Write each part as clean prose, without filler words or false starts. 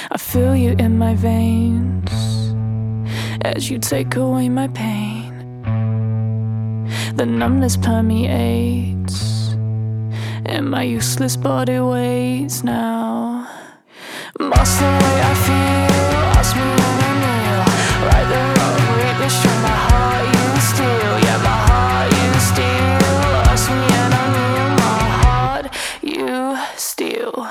I feel you in my veins as you take away my pain. The numbness permeates and my useless body waits now. Lost the way I feel, lost me when I kneel. Right the wrong, read the show, my heart you steal. Yeah, my heart you steal. Lost me and I kneel, my heart you steal.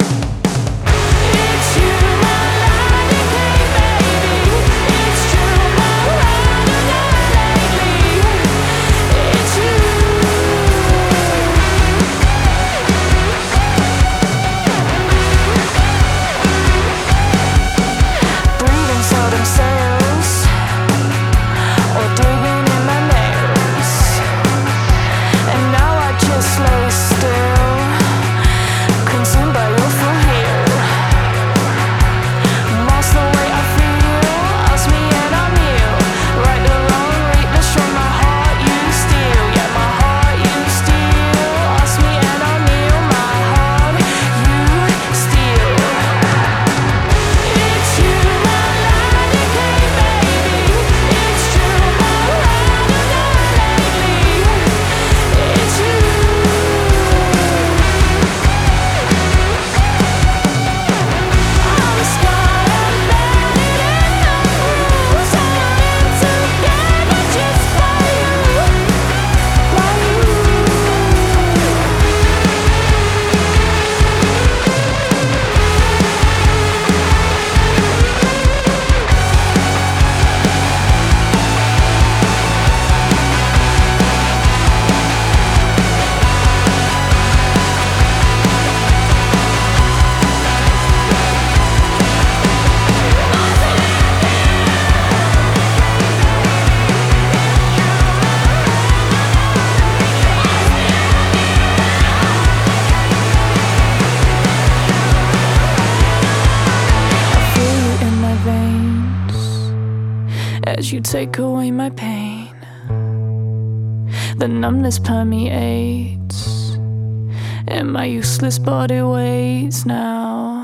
As you take away my pain, the numbness permeates and my useless body waits now.